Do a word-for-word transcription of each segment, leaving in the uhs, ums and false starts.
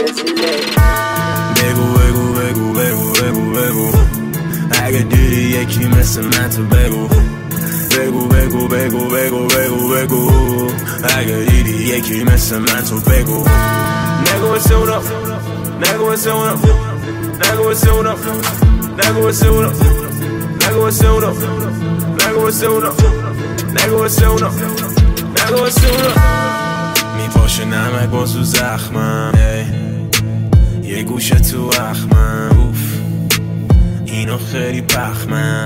بگو بگو بگو بگو بگو بگو اگه دیدی یکی مثل من تو بگو بگو بگو بگو بگو بگو بگو اگه دیدی یکی مثل من تو بگو نگو واسه اونا نگو واسه اونا نگو واسه اونا نگو واسه اونا نگو واسه اونا نگو واسه اونا نگو واسه اونا نگو واسه اونا میپاشه نمک بازو زخمم یه گوشه تو اخمم اوف اینو خیلی پخمم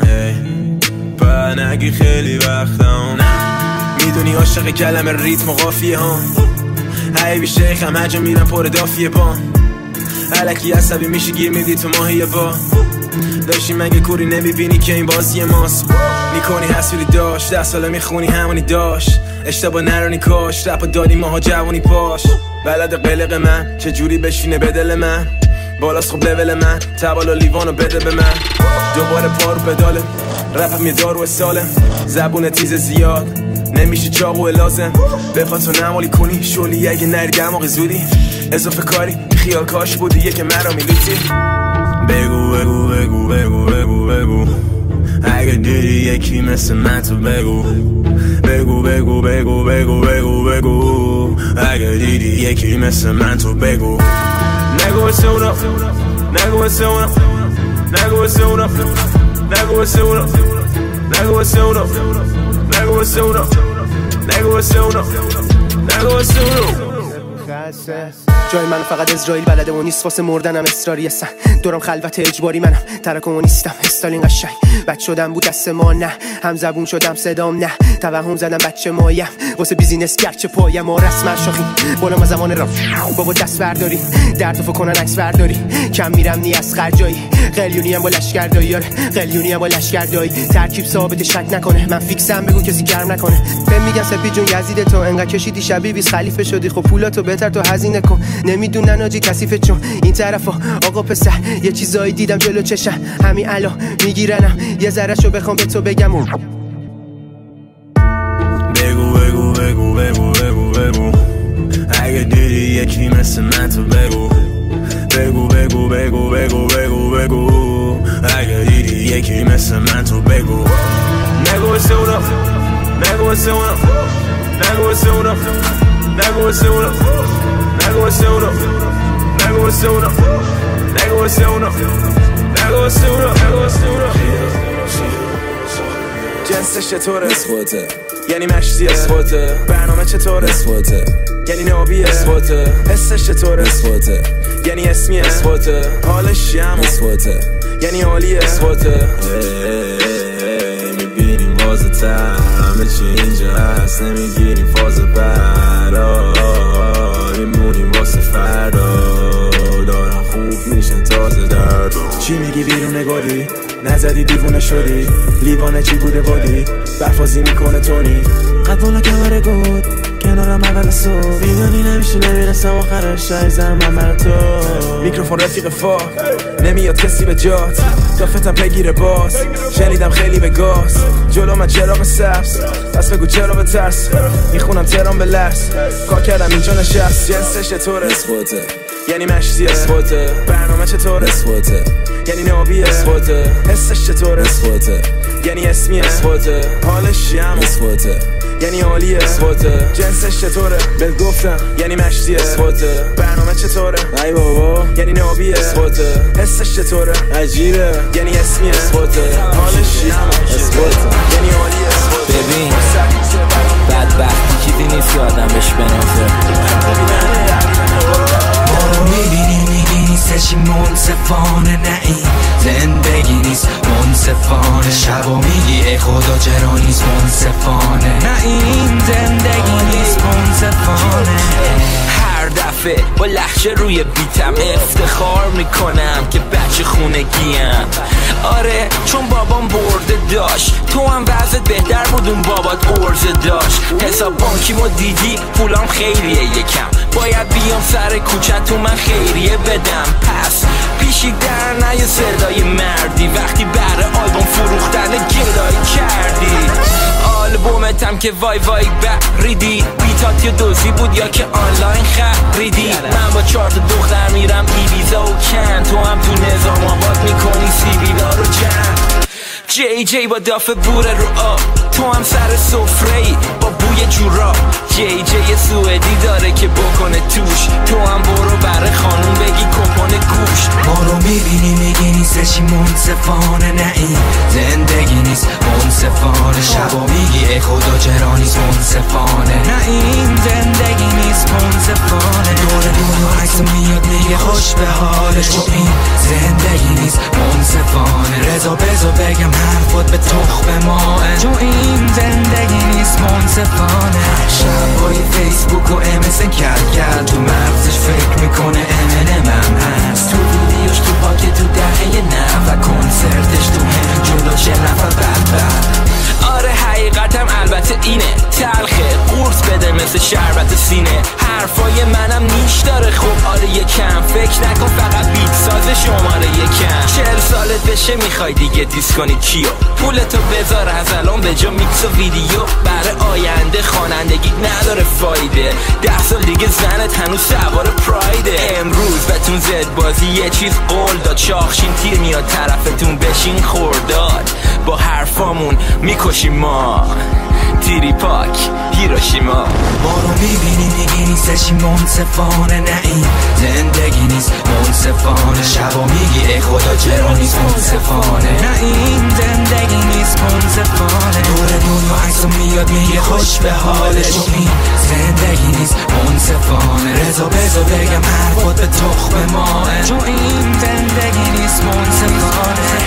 با نگی خیلی وقتم میدونی عاشق کلمه ریتم و قافیه ها حیبی شیخم هجا میرم پر دافیه با علکی عصبی میشی گیر میدی تو ماهی با داشتی مگه کوری نمیبینی که این بازی ماست میکنی حسولی داشت ده ساله میخونی همونی داشت اشتباه نرانی کاش رپا دادی ماها جوانی پاش بلد قلق من چجوری بشینه به دل من بالاست خوب لول من تبالا لیوانو بده به من دوباره پارو پداله رپم یه دارو سالم زبون تیز زیاد نمیشه چاقو لازم بخواد تو نمالی کنی شولی اگه نری دماغ زودی اضافه کاری خیال کاش بودی یه که مرا میلوتی بگو بگو بگو بگو بگو بگو اگه دیدی یکی مثل من تو بگو بگو بگو بگو بگو بگو بگو اگه دیدی یکی مثل من تو بگو نگو واسه اونا نگو واسه اونا نگو واسه اونا نگو واسه اونا نگو واسه اونا نگو واسه اونا نگو واسه اونا نگو واسه اونا جای من فقط اسرائیل بلده و نیست واسه مردنم اصراری هستن دورم خلوت اجباری منم ترکم و نیستم استالین قشنگ بچ شدم بود دست ما نه هم زبون شدم صدام نه توهم زدم بچه مایم واسه بیزینس گرچه پایم و رسم شاخی بالا ما زمان رام بابا دست برداری در تو فکنن عکس برداری کم میرم نی از خرجایی قلیونی هم با لشکردایی قلیونی هم با لشکردایی ترکیب ثابت شک نکنه من فیکسم بگو کسی گرم نکنه بهم میگن سپی جون یزید تو انقدر کشیدی شبیه بیس خلیفه شدی خب پولاتو بهتر تو هزینه کن نمیدونن آجی کثیفه چون این طرفا آقا پسر یه چیزایی دیدم جلو چشم همین الان میگیرنم یه ذرهشو بخوام به تو بگم و بگو بگو بگو بگو بگو بگو اگه دیدی یکی مثل من تو بگو بگو بگو بگو بگو بگو بگو اگه دیدی یکی مثل من تو بگو نگو واسه اونا نگو واسه اونا نگو واسه اونا نگو واسه اونا نگو واسه اونا نگو واسه اونا نگو واسه اونا نگو واسه اونا نگو واسه اونا جنسش چطوره؟ اثباته یعنی مشتیه اثباته برنامه چطوره؟ اثباته یعنی نابیه اثباته حسش چطوره؟ اثباته یعنی اسمیه اثباته حالش یمه اثباته یعنی عالیه اثباته میبینیم بازه تر همه چی اینجا هست نمیگیریم فاز برا میمونیم واسه فردا دارن خوب میشن تازه درد چی میگی بیرون نگاری؟ نزدی دیوونه شدی لیوانه چی بوده بادی برفازی میکنه تونی قد بالا کمره گود کنارم اول صبح میدونی نمیشه نمیرسم آخرش شایزم من بر تو میکروفون رفیق فا نمیاد کسی به جات دافتم پیگیر باز شنیدم خیلی به گاز جلو من چراغ سبز پس بگو چرا به ترس میخونم ترام به لرس کار کردم اینجا نشست جنسش چطوره؟ اثباته یعنی مشتیه اثباته برنامه چطوره؟ اثباته یعنی نابیه اثباته حسش چطوره؟ اثباته یعنی اسمیه اثباته حالش یمه اثباته یعنی عالیه اثباته جنسش چطوره؟ بهت گفتم یعنی مشتیه اثباته برنامه چطوره؟ ای بابا یعنی نابیه اثباته حسش چطوره؟ عجیبه یعنی اسمیه اثباته حالش یمه اثباته یعنی عالیه ببین بدبختی چیزی نیست که آدم بهش بنازه ما رو میبینی میگی نیستشی منصفانه نه این زندگی نیست منصفانه شبا میگی ای خدا چرا نیست منصفانه نه این زندگی نیست منصفانه هر دفعه با لحجه روی بیتم افتخار میکنم که بچه خونگیم آره چون بابام برده داشت تو هم وضعت بهتر بود اون بابات ارزه داشت حساب بانکیمو دیدی پولام خیریه یکم باید بیام سر کوچه تو من خیریه بدم پس پیشی در نه یه صدای مردی وقتی بره آلبوم فروختن گلای کردی آلبوم دنبالتم که وای وای بریدی بیتات یا دوزی بود یا که آنلاین خریدی من با چهار تا دختر میرم ایبیزا و کن تو هم تو نظام آباد میکنی سیبیلا رو جمع جی جی با دافه بوره رو آب تو هم سر سفره ای با بوی جورا جی جی سوئدی داره که بکنه توش تو هم برو بره خانوم بگی کپون گوش ما رو میبینی میگی نیستشی منصفانه نه این زندگی نیست منصفانه شبا میگی ای خدا چرا نیست منصفانه نه این زندگی نیست منصفانه دور دنیا عکس میاد میگه خوش به حالش تو این زندگی نیست منصفانه رضا بزا بگم حرفات به تخم ماه تو این زندگی نیست منصفانه شبای فیسبوک و امسن کرد کرد تو مغزش فکر میکنه امنم هم هست تو ویدیوش تو پاکت تو دهه نه و کنسرتش تو هم جلوش نفر بد بد آره حقیقتم البته اینه تلخه قورت بده مثل شربت سینه حرفای منم نیش داره خب آره یکم فکر نکن فقط بیت ساز شماره یکم چهل سالت بشه میخوای دیگه دیس کنی کیو پولتو بذار از الان به جا میکس و ویدیو برای آینده خوانندگی نداره فایده ده سال دیگه زنت هنوز سوار پرایده امروز بهتون زد بازی یه چیز قول داد شاخشین تیر میاد طرفتون بشین خورداد با حرفامون میکشیم ما تیری پاک هیروشیما ما رو میبینی میگی نیستشی منصفانه نه این زندگی نیست منصفانه شبا میگی ای خدا چرا نیست منصفانه نه این زندگی نیست منصفانه دور دنیا عکسو میاد میگه خوش به حالش تو این زندگی نیست منصفانه رضا بزا بگم حرفات به تخم ماه تو این زندگی نیست منصفانه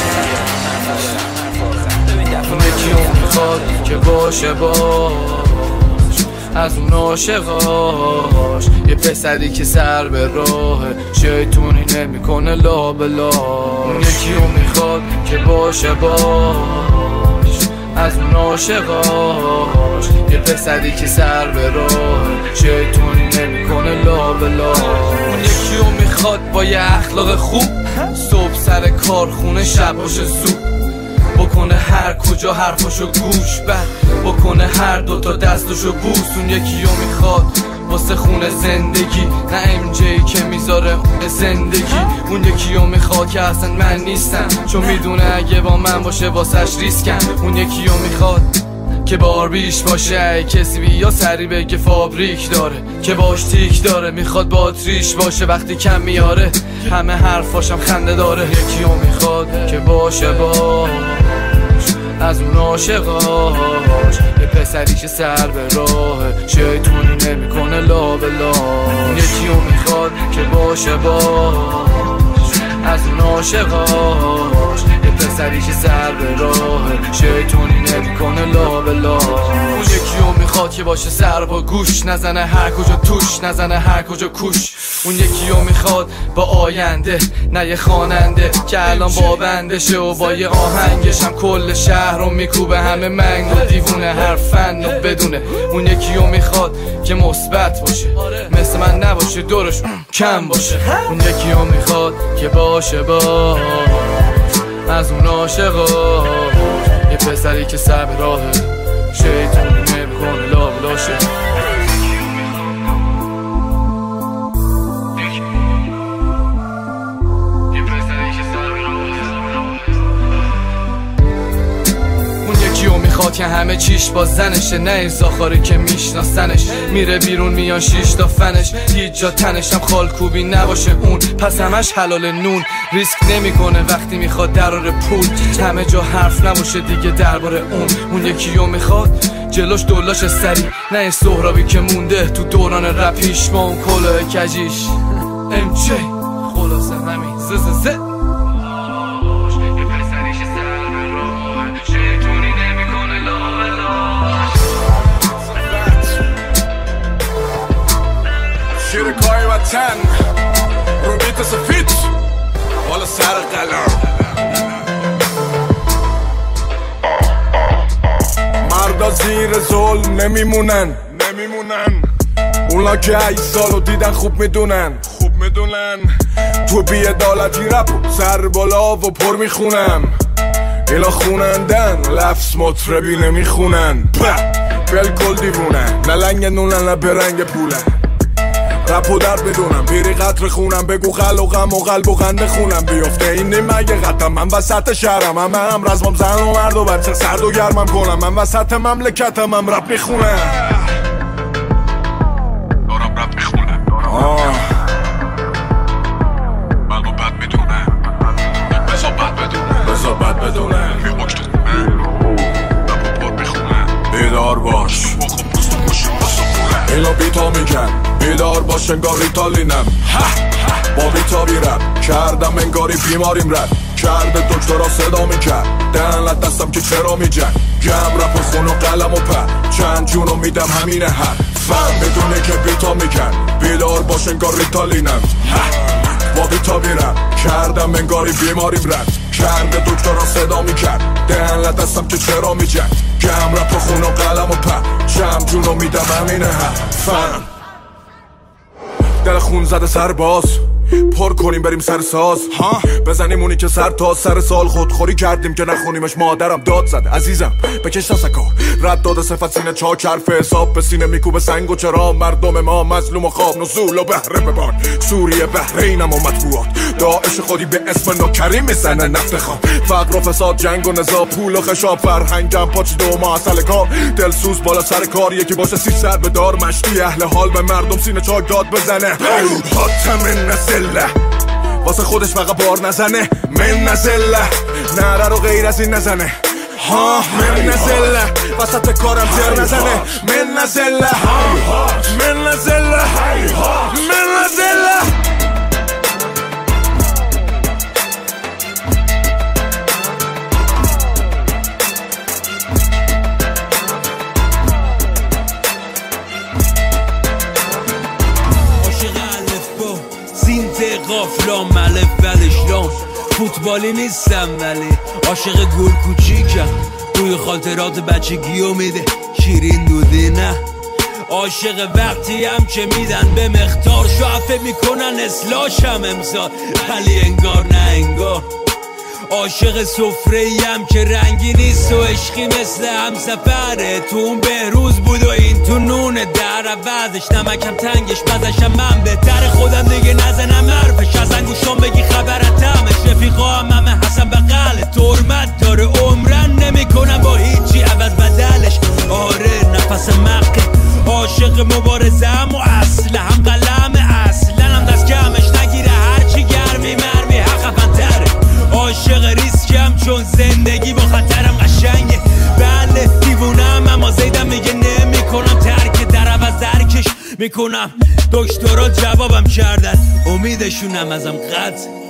یکی اون میخواد که باشه باش از اون عاشقاش یه پسری که سر به راهه شیطونی نمیکنه لا بلا یکی اون میخواد که باشه باش از اون عاشقاش یه پسری که سر به راهه شیطونی نمیکنه لا بلا اون یکی اون میخواد با یه اخلاق خوب صبح سر کارخونه شب باشه زود بکنه هر کجا حرفاشو گوش بد بکنه هر دوتا دستاشو بوس اون یکیو میخواد واسه خونه زندگی نه ام جی که میذاره اون زندگی اون یکیو میخواد که اصلا من نیستم چون میدونه اگه با من باشه واسش ریسکم اون یکیو میخواد که باربیش باشه کسی بیا سری بگه فابریک داره که باش تیک داره میخواد باتریش باشه وقتی کم میاره همه حرفاشم خنده داره یکیو میخواد که باشه باش از اون عاشقاش یه پسری که سر به راهه شیطونی نمیکنه لا بلا یکیو میخواد که باشه باش از اون عاشقاش یه پسری که سر به راهه شیطونی نمیکنه لا بلا اون یکیو میخواد که باشه سر با گوش نزنه هر کجا توش نزنه هر کجا کوش اون یکیو میخواد با آینده نه یه خواننده که الان با بندشه و با یه آهنگش هم کل شهر رو میکوبه همه منگ و دیوونه هر فن و بدونه اون یکیو میخواد که مثبت باشه مثل من نباشه دورش کم باشه اون یکیو میخواد که باشه با از اون عاشقاش یه پسری که سر به راهه شیطونی نمیکنه لا بلاشه میخواد که همه چیش با زنشه نه این زاخاری که میشناسنش میره بیرون میان شیش تا فنش هیچ جا تنشم خالکوبی نباشه اون پس همش حلال نون ریسک نمیکنه وقتی میخواد درار پول همه جا حرف نباشه دیگه درباره اون اون یکیو میخواد جلوش دولاش سری نه این سهرابی که مونده تو دوران رپیش با اون کلاه کجیش ام جی خلاصه همین زززه شیر کاری وطن رو بیت سفید بالا سر قلم مردا زیر ظلم نمیمونن نمیمونن اونا که ای سالو دیدن خوب میدونن خوب میدونن تو بیعدالتی رپ سر بالا و پر میخونم اینا خونندن لفظ مطربی نمیخونن بلکل دیوونن نه لنگ نونن نه برنگ پولن رپ و در بدونم پیری قطر خونم بگو خل و غم و قلب و خنده خونم بیفته این نیم اگه قطم من وسط شهرم هم هم رزمم زن و مرد و بچه سرد و گرمم کنم من وسط مملکتم هم رپ میخونم دارم رپ میخونم آه بلو بد میدونم بزا بد بدونم بزا بد بدونم یه اکت خونم رپ و پر میخونم بیدار باش اینا بیتا میکن بیدار باش انگار ریتالینم با بیتا بیرم کردم انگاری بیماریم رد کرده دکترا صدا میکرد دهنت دستم که چرا میجن گم رپ و خون و قلم و پر چند جونو میدم همینه هر فهم بدونه که بیتا میکن بیدار باش انگار ریتالینم با بیتا بیرم کردم انگاری بیماریم رد کرده دکترا صدا میکرد دهنت دستم که چرا میجن گم رپ و خون و قلم و پر چند جونو میدم همینه هر فهم دل خون زده سرباز پر کنیم بریم سر ساز ها بزنیم اونی که سر تا سر سال خودخوری کردیم که نخونیمش مادرم داد زد عزیزم بکش سکا رد داده صفت سینه چاک حرف حساب به سینه میکوبه سنگ و چرا مردم ما مظلوم و خواب نزول و بهره ببان سوریه بحرینم و مطبوعات داعش خودی به اسم نوکریم میزنه نفت خام فقر و فساد جنگ و نزا پول و خشاب فرهنگم پاچ دو ما اصل کار دلسوز بالا سر کار یکی باشه سی سر به دار مشتی اهل حال به مردم سینه چاک داد بزنه حاتم نزله واسه خودش فقط بار نزنه من نزله نره رو غیر از این نزنه ها من نزله وسط کارم تر نزنه من نزله من نزله من نزله قافلام ملف بلشلام فوتبالی نیستم ولی عاشق گل کوچیکم توی خاطرات بچگی و میده شیرین دودی نه عاشق وقتی هم که میدن به مختار شعفه میکنن اصلاحشم امسال ولی انگار نه انگار عاشق سفره‌ایم که رنگی نیست و عشقی مثل همسفره تو اون بهروز بود و این تو نونه در عوضش نمکم تنگش بزشم من بهتر خودم دیگه نزنم حرفش از انگوشم بگی خبرتمش رفیقا هم همه حسن بقل ترمت داره عمرن نمی کنم با هیچی عوض بدلش آره نفس مقه عاشق مبارزم و اصل هم قلم اصلا هم دست کمش نگیره هرچی گرمی مرمی حق فنتره عاشق ریسکم چون زندگی با خطرم قشنگه بله دیوونم اما زیدم میگه نمی کنم ترک در عوض درکش میکنم دکترها جوابم کردن امیدشونم ازم قطع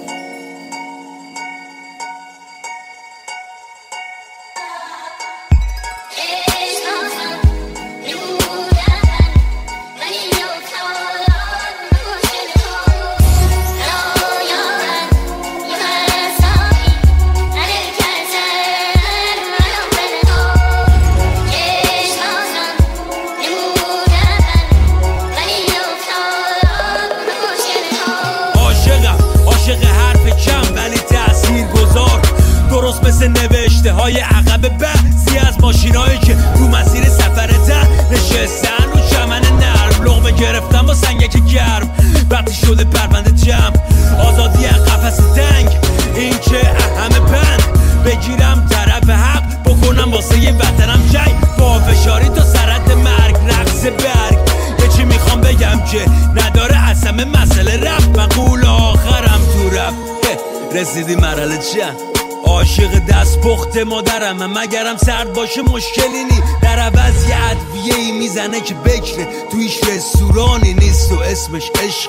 مثل نوشته های عقب بعضی از ماشینایی که تو مسیر سفرتن نشستن رو چمن نرم لقمه گرفتم با سنگک گرم وقتی شده پرونده جمع آزادی قفس تنگ این که همه بند بگیرم طرف حق بکنم واسه یه وطنم جنگ با فشاری تا سرت مرگ رقص برگ یه چی میخوام بگم که نداره اصلا مسئله رفت مقول آخرم تو رفت رسیدی مرحله چند عاشق دست پخت مادرم مگرم سرد باشه مشکلی نی در عوض یه ادویه ای میزنه که بکره تویش رستورانی نیست و اسمش عشق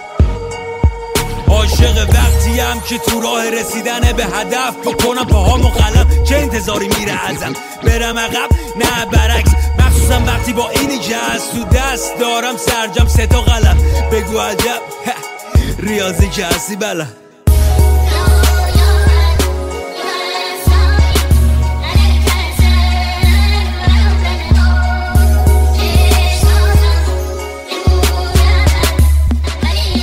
عاشق وقتی هم که تو راه رسیدن به هدف بکنم پاهامو قلم چه انتظاری میره ازم برم عقب نه برعکس مخصوصا وقتی با اینی که از تو دست دارم سرجم سه تا قلم بگو عجب ریاضی که هستی بله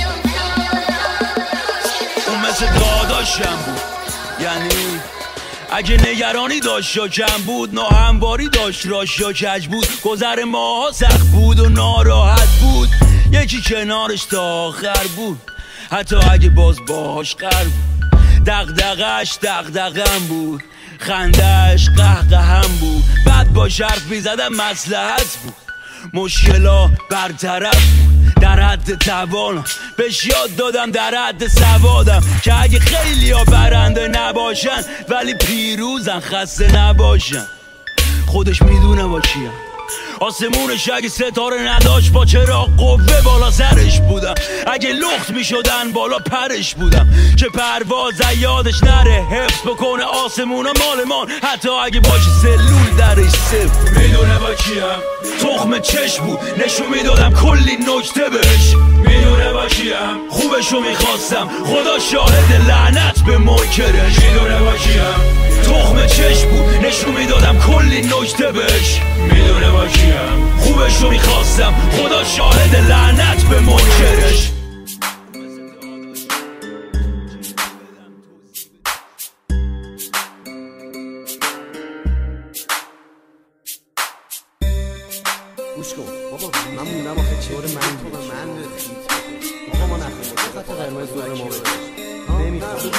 بود یعنی اگه نگرانی داشت یا کم بود، ناهمواری داشت راش یا کج بود، گذر ماها سخت بود و ناراحت بود، یکی کنارش تا آخر بود، حتی اگه باز باهاش قرار بود. دغدغش دغدغم بود، خندهش قهقهم بود، بعد با حرف میزدم مصلحت بود، مشکلا برطرف بود، در حد توانم بهش یاد دادم، در حد سوادم که اگه خیلی ها برنده نباشن ولی پیروزن، خسته نباشن. خودش میدونه با کیم، آسمونش اگه ستاره نداشت با چرا قوه بالا سرش بودم، اگه لخت میشدن بالا پرش بودم، که پرواز یادش نره، حفظ بکنه آسمون و مالمان، حتی اگه باشه سلول درش صفر. میدونه با کیم، تخم چشم بود نشون میدادم کلی نکته بهش، میدونه با کیم، خوبشو میخواستم خدا شاهد لعنت به منکرش، میدونه با کیم، تخم چشم بود نشون میدادم کلی نکته بهش، میدونه با کیم، خوبشو میخواستم خدا شاهد لعنت به منکرش. گوش کن بابا، من موندم آخه چهار من تو من بخواه ما نخواهیم خط قرمز دور ما بگش نمیخواه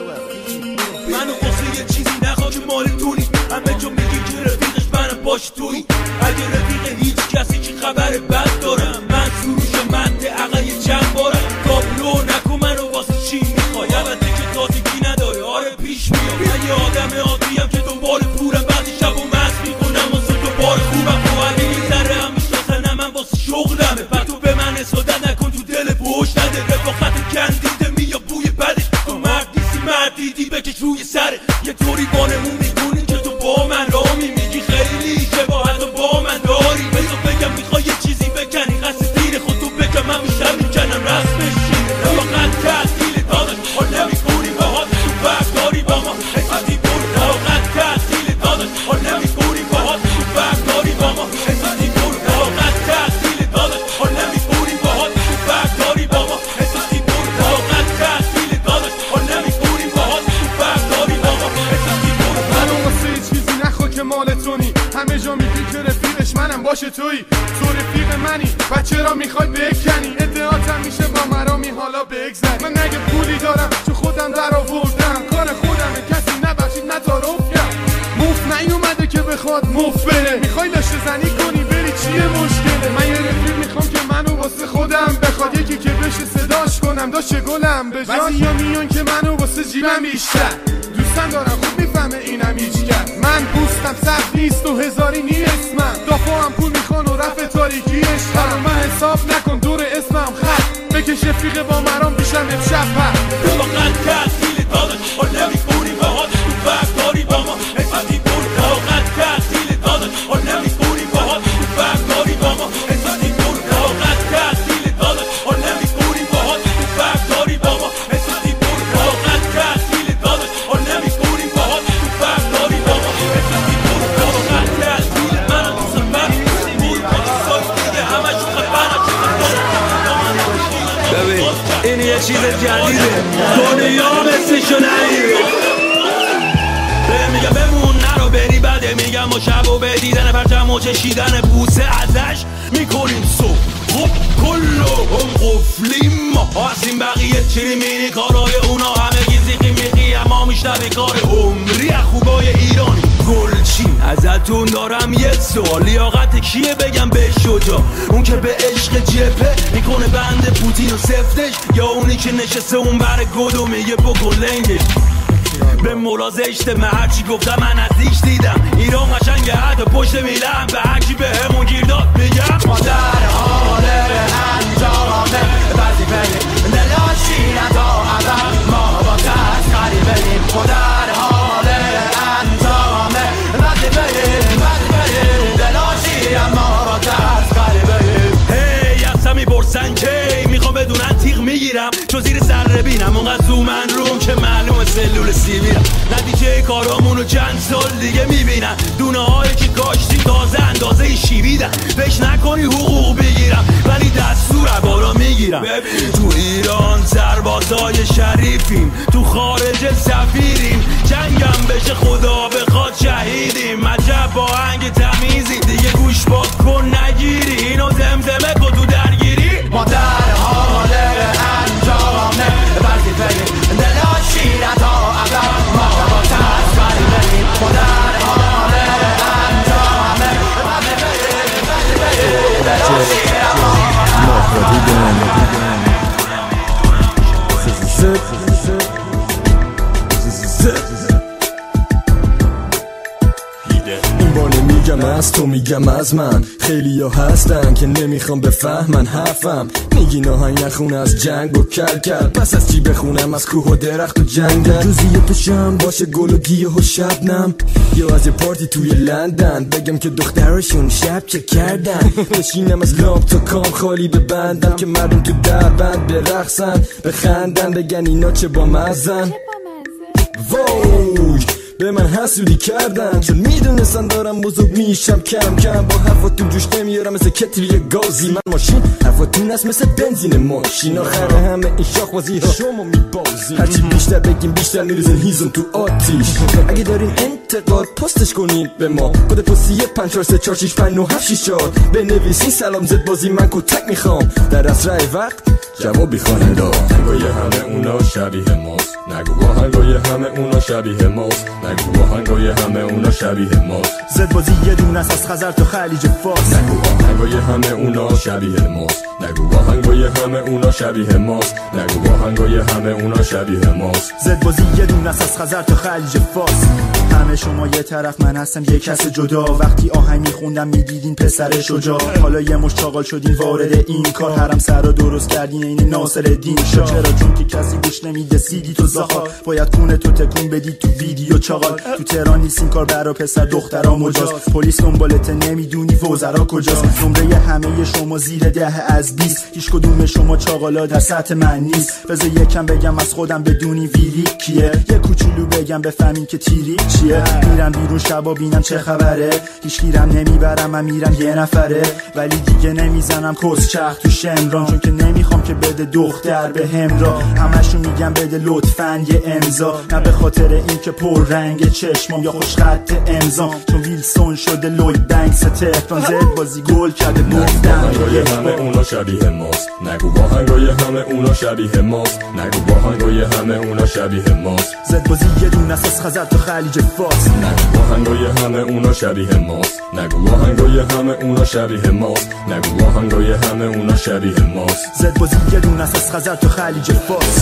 منو قصه یه چیزی نخواه که مال دونی، همه جا میگی که رفیقش منم باش توی، اگه رفیق هیچ کسی که خبر بد دارم، من سروش منده عقل چند بارم، تابلو نکن منو واسه چی میخوای، البته که تازگی نداره آره پیش میاد، من یه آدم عادیم که دنبال پورم، بعضی شب و مست میکنم واسه دوباره خوبم، خب اگه یه ذره هم میشناسن من واسه شغلمه، بعد تو به من اصادت نکن تو دل بوش نده، رفاقت کندیده میاد بوی بده، تو مرد نیستی مرد دیدی بکش روی سره، یه طوری بانمون میکنی که تو با من رامی میگی خیلی شباهت و با من داری، بذار بگم میخوای یه چیزی بکنی قصد دیر خود تو بگم، من بیشتر میکنم رسمش شیره، رفاقت تحصیل داداش حال نمیکنی باهات، تو فرق داری با ما حساتی برو، رفاقت تحصیل داداش حال نمیکنی باهات، تو فرق داری با ما حساتی برو، رفاقت تحصیل داداش حال نمیکنی باهات، تو فرق داری با ما حساتی برو، رفاقت تحصیل داداش حال نمیکنی باهات، تو فرق داری با ما حساتی برو. منو واسه چیزی نخوا که مال تونی، همه جا میگی که رفیقش منم باشه تویی، تو رفیق منی و چرا میخوای بکنی، ادعاتم میشه با مرامی حالا بگذری، من نگه پولی دارم چون خودم در آوردم، کار خودمه کسی نبخشید نتارف کرد، موف نیومده که بخواد موف بره، میخوای داشته زنی کنی بری چیه مشکله، من یه رفیق میخوام که منو واسه خودم بخواد، یکی که بشه صداش کنم داشته گلم به جان، بعضی ها میان که منو واسه جیبم بیشتر دوستم دارم، خوب میفهمه اینم هیچ کرد، من پوستم سخت نیست و هزاری نیست، من دافعم پول میخوان و رفع تاریکیش، حالا من حساب نکن دور اسمم خط بکش رفیق با مرام بیشم امشب هر رفاقت تحصیل داداش حال نمیکنی باهات، تو فرق داری با ما حساتی برو، رفاقت تحصیل داداش حال نمیکنی باهات، تو فرق داری با ما حساتی برو، رفاقت تحصیل داداش حال نمیکنی باهات، تو فرق داری با ما حساتی برو، رفاقت تحصیل داداش حال نمیکنی باهات، تو فرق داری با ما حساتی برو، رفاقت تحصیل منم تو سفر بود کنی سال دیگه همش خفنم ببین این یه چیز جدیده، دنیا مثلشو نهیده، میگم بمون نرو بری بده، میگم با شب و به دیدن پرچم و چشیدن بوسه ازش میکنیم صبح، خب کلهم قفلیم ما هستیم، بقیه چیری مینی کارای اونا همه گیزی میقی، اما میشنوی کار عمری خوبای ایرانی گلچین، ازتون دارم یه سوال، لیاقت کیه بگم به شجا، اون که به عشق جبه میکنه بند پوتین و سفتش، یا اونی که نشسته اون بر گد و میگه بکن لنگش، به مولا زشته من هرچی گفتم من نزدیک دیدم، ایران قشنگه حتی پشت میلم، به هرکی به همون گیر داد میگم ما در حال انجام وظیفه دلاشی نتا اول، ما با تسخری بریم، ما در حال انجام وظیفه وظیفه دلاشی، اما با تسخری بریم. هی اصلا میپرسن کی میخوام بدونن تیغ میگیرم، چون زیر سر بینم اونقدر زومن روم که معلومه سلول سیبیرم، نتیجه کارامونو چند سال دیگه میبینن. دونه هایی که کاشتی تازه اندازه شیویدن. فکر نکنی حقوق بگیرم ولی دستور بالا میگیرم. ببین تو ایران سربازای شریفیم، تو خارج سفیریم، جنگم بشه خدا بخواد شهیدیم. عجب با آهنگ تمیزی دیگه گوش باد کن نگیری، اینو زمزمه کن تو درگیری. ما در حال انجامه وظیفه دلاشیره تا ابد، ما با تسکری بریم. ما در حال انجامه وظیفه دلاشیره این بار نمیگم از تو میگم از من. خیلی ها هستن که نمیخوام بفهمن حرفم. میگی ناهنگ نخون از جنگ و کل کل، پس از چی بخونم از کوه و درخت و جنگل. روزی پشم باشه گل و گیاه و شبنم، یا از یه پارتی توی لندن بگم که دخترشون شب چه کردن. بشینم از لامپ تا کام خالی ببندم که مردم تو در بند برقصن بخندن بگن اینا چه با مزن. وای به من حسودی کردن چون میدونستن دارم بزرگ میشم کم کم. با حرفاتون جوش نمیارم مثل کتری گازی. من ماشین حرفاتون است مثل بنزین ماشین. آخر همه این شاخبازی ها شما میبازی. هرچی بیشتر بگیم بیشتر میریزن هیزم تو آتیش. اگه دارین انتقاد پستش کنین به ما. کد پستی پنج چهار سه چهار شش پنج نه هفت شش چهار بنویسین سلام زد بازی من کتک میخوام. در اسرع وقت جوابی خواننده. آهنگای همه اونا شبیه ماست، نگو آهنگای همه اونا شبیه ماست، نگو آهنگای همه اونا شبیه ماست. زد بازی یه دونه از خزر تا خلیج فارس. نگو آهنگای همه اونا شبیه ماست، نگو آهنگای همه اونا شبیه ماست، نگو آهنگای همه اونا شبیه ماست. زد بازی یه دونه از خزر تا خلیج فارس. همه شما یه طرف من هستم یه کس جدا. وقتی آهنگ میخوندم میدیدین پسر شجاع، حالا یه مش چاقال شدین وارد این کار. حرم سر رو درست کردین این ناصرالدین شاه. چرا؟ چون که کسی گوش نمیده سیدی تو زاخا. باید کونه تو تکون بدی تو ویدیو چاقال. تو تهران نیست این کار برا پسر دخترا مجاز. پلیس دنبالت نمیدونی وزرا کجاست. نمره همه شما زیر ده از بیست. هیچ کدوم شما چاقالا در سطح من نیست. بذار یکم بگم از خودم بدونی ویری کیه. یه کوچولو بگم بفهمین که تیری چیه. میرم بیرون شبا بینم چه خبره. هیچ گیرم نمیبرم من میرم یه نفره. ولی دیگه نمیزنم کس چخ تو شمران، چون که نمیخوام که بده دختر به همراه. همشون میگم بده لطفاً یه امضا، نه به خاطر این که پر رنگ چشمام یا خوش خط امضام، چون ویلسون شده لوید بنکس تهران. زد بازی گل کرده گفتم آهنگای همه اونا شبیه ماست، نگو آهنگای همه اونا شبیه ماست، نگو آهنگای همه اونا شبیه ماست. زد بازی یه دونه از خزر تا خلیج فارس. نگو آهنگای همه اونا شبیه ماست، نگو آهنگای همه اونا شبیه ماست، نگو آهنگای همه اونا شبیه ماست. زد بازی یه دونه از خزر تا خلیج فارس.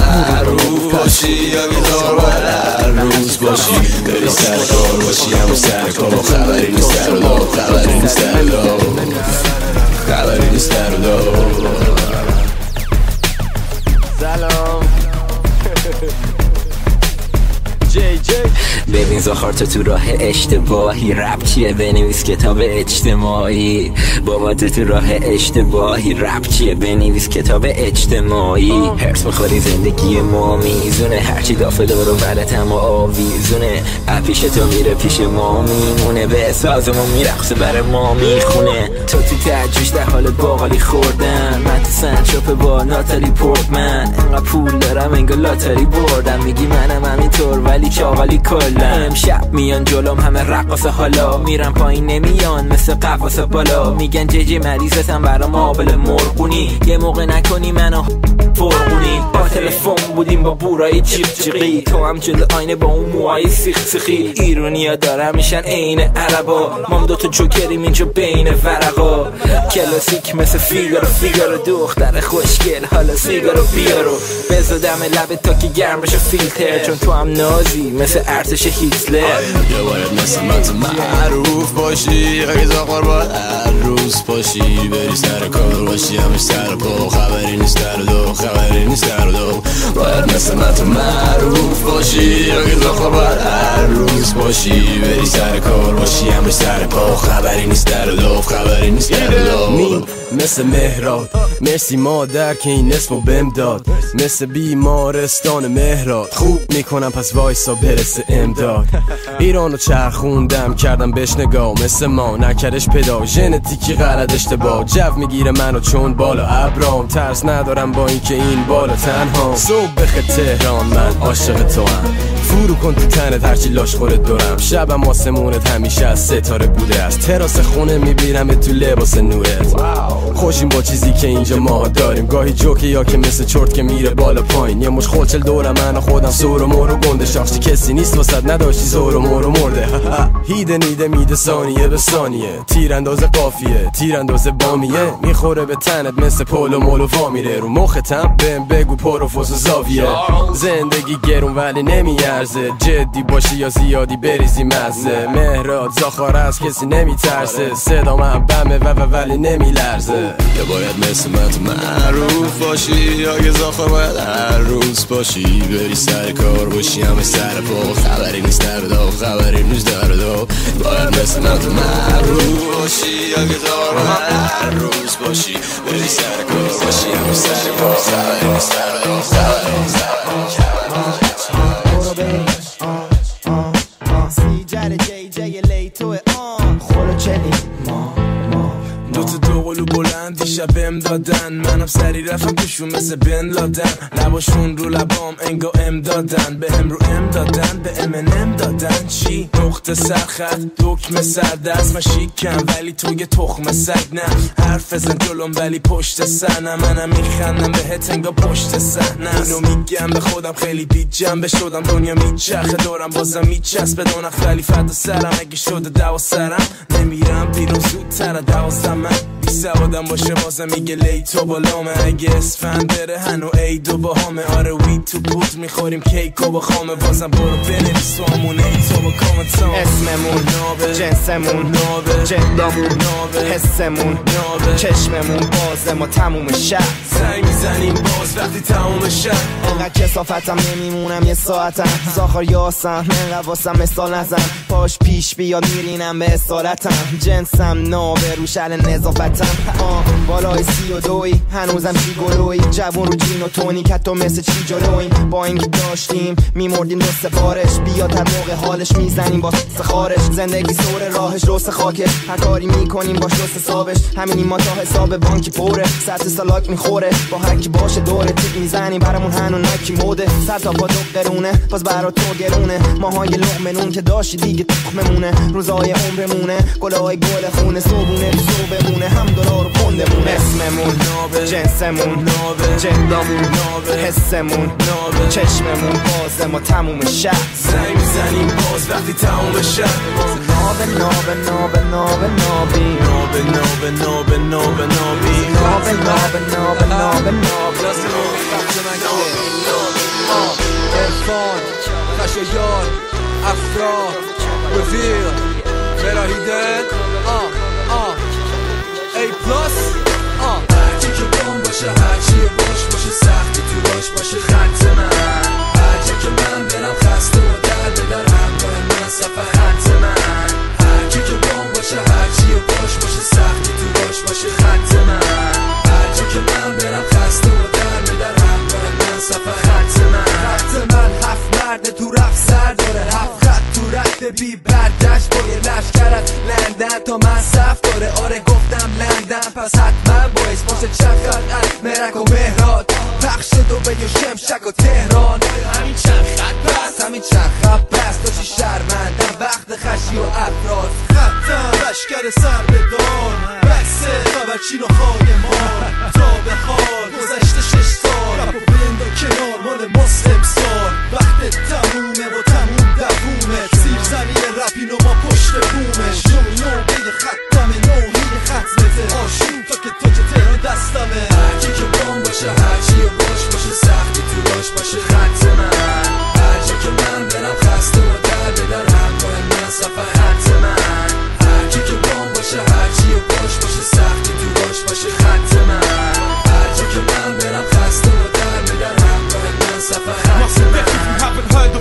معروف باشی یا بیدار باید هر روز باشی، بری سر کار باشی همون سر کار. خبری نیست در و دار، خبری نیست در و دار، خبری نیست در و دار. سلام جی جی. ببین زخار تو تو راه اشتباهی، رپ چیه بنویس کتاب اجتماعی. بابا تو تو راه اشتباهی، رپ چیه بنویس کتاب اجتماعی. هرس میخوری زندگی ما میزونه، هرچی دافه دارو بلتم و آویزونه. اپیش تو میره پیش ما میمونه، به سازمون میرقصه بر ما میخونه. تو تو تجوش در حال باقالی خوردن، من تو سنچاپ با ناتالی پورتمن. انقدر پول دارم انگار لاتاری بردم، میگی منم همینطور ولی چاقالی کلا. امشب میان جلوم همه رقاصه، حالا میرم پایین نمیان مثل قفاس بالا. میگن ججی مریضتم برام آبل مرغونی، یه موقع نکنی منو فرغونی. با تلفن بودیم با بورای چیق چیقی، تو هم جلو آینه با اون موهای سیخ سیخی. ایرونیا دارم میشن عین عربا، مام دوتا جوکریم اینجا بین ورقا. کلاسیک مثل فیگارو فیگارو، دختر خوشگل حالا سیگارو بیارو. بزدم لبت تا که گرم بشه فیلتر، چون تو هم نازی مثل ارتش هیتلر. یا باید مثل من تو معروف باشی، اگه زاقار باید هر روز باشی، بری سر کار باشی همش سر پا. خبری نیست در و دو، خبری نیست در و دو. باید مثل من تو معروف باشی، اگه زاقار باید هر هر روز باشی بری سر کار باشی همه سر پا خبری نیست در لوف خبری نیست در لوف مین مثل مهراد مرسی مادر که این اسمو بهم داد مثل بیمارستان مهراد خوب میکنم پس وایسا برسه امداد ایرانو چرخوندم کردم بهش نگاه مثل ما نکردش پدا ژنتیکی غلط اشتباه جو میگیره منو چون بالا ابرام ترس ندارم با اینکه این بالا تنها صبح بخیر تهران من عاشق تو هم فرو کن تو تنت هرچی لاش خورت دورم شبم آسمونت همیشه از ستاره بوده از تراس خونه میبینم تو لباس نورت خوشیم با چیزی که اینجا ما داریم گاهی جوکه یا که مثل چرت که میره بالا پایین یه مش خلچل دورم من و خودم سور و مور و گنده شاخشی کسی نیست واسد نداشتی زور و مور و مرده هیده نیده میده ثانیه به ثانیه تیرانداز قافیه تیرانداز بامیه میخوره به تنت مثل پول و مول و وا میره رو مختم بهم بگو پروفوس و زاویه زندگی گرون ولی نمیارزه جدی باشی یا زیادی بریزی مزه مهراد زاخار از کسی نمیترسه صدا من بمه و و ولی نمیلرزه یا باید مثل من تو معروف باشی یا که زاخار باید هر روز باشی بری سر کار باشی همه سر پا خبری نیست در دو خبری نیست در دو باید مثل من تو معروف باشی یا که زاخار باید هر روز باشی بری سر کار باشی همه سر پا خبری نیست در دو خبری نیست در دو تا دو قلو بلند دیشب ام دادن منم سری رفتم توشون مثل بن لادن لباشون رو لبام انگا ام دادن به هم رو ام دادن به ام ام دادن چی؟ نقطه سرخط دکمه سردست من شیکم ولی تو یه تخم سگ نه حرف بزن جلوم ولی پشت سنم منم میخندم بهت انگا پشت صحنه اینو میگم به خودم خیلی بی جنبه شدم دنیا میچرخه دورم بازم میچسبه دونخ ولی فدا سرم اگه شده دوا سرم نمیرم بیرون زودتر دوازدم من بی سوادم باشه بازم میگه لیتو بالامه اگه اسفند بره هنو ایدو با همه آره وی تو بود میخوریم کیکو با خامه بازم برو بنویس تو همون ایتو با کامنتام اسممون نابه جنسمون نابه جدامون نابه حسمون نابه چشممون بازه ما تموم شب زنگ میزنیم باز وقتی تموم شب انقدر کسافتم نمیمونم یه ساعتم زاخار یاسم من واسم مثال نزن پاش پیش بیاد میرینم به اصالتم جنسم نابه رو شل نظافتم آه بالای سی و دوی هنوزم چی گلوی جوون رو جین و تونی که تو مثل چی جلویم با اینکه داشتیم میمردیم دست بارش بیاد هر موقع حالش میزنیم با سخارش زندگی سور راهش روس خاکه هر کاری میکنیم باش روس حسابش همینی ما تا حساب بانکی پره سطح سالاک میخوره با هر کی باشه دوره تیک میزنیم برامون هنو نکی موده سر تا با دو قرونه باز برا تو گرونه ماهای لقمنون که داشتی دیگه تخممونه روزای عمرمونه گلای گل خونه صبونه صبحمونه هم دلار و پندمونه اسممون نابه جنسمون نابه جدامون نابه حسمون نابه چشممون بازه ما تموم شب زنگ میزنیم باز وقتی تموم شب نابه نابه نابه نابه نابی نابه نابه نابه نابه نابی نابه نابه نابه نابه نابه عرفان خشایار افراد رفیق براهیده آه آه ای پلاس آه هرچی که بام باشه هرچی باش باشه سختی تو باش باشه خط من هرچی که من برم خسته و در بدر همراه من صفحه خط من هرچی که بام باشه هرچی باش باشه سختی تو باش باشه خط من هرچی که من برم خسته و در بدر همراه من صفحه خط من خط من هفت مرد تو رفت سر داره هفت خط تو رد بی بردشت با یه لشکرت لندن تا من صف داره آره گفتم لندن پس حتما باید باشه چند خط از مرک و مهراد پخش دو به شمشک و تهران همین چند خط بس همین چند خط بس داشتی شرمندم وقت خشی و افراد خطم لشکر سر به دان بسه خبرچین و خایمان تا به حال گذشته شش سال رپ و بند و کنار مال مسلم سال وقت تمومه و تموم دوومه سیر زمین رپین و ما پشت بومش نو نو بید ختمه نوهید ختمته آشون تا که تو که تهران دستمه هرچی که بام باشه هرچی باش باشه سختی تو باش باشه خط من هرچی که من برم خسته و در بدر همراه من صفحه خط من هرچی که بام باشه هرچی باش باشه سختی تو باش باشه خط من هرچی که من برم خسته و در بدر همراه من صفحه خط من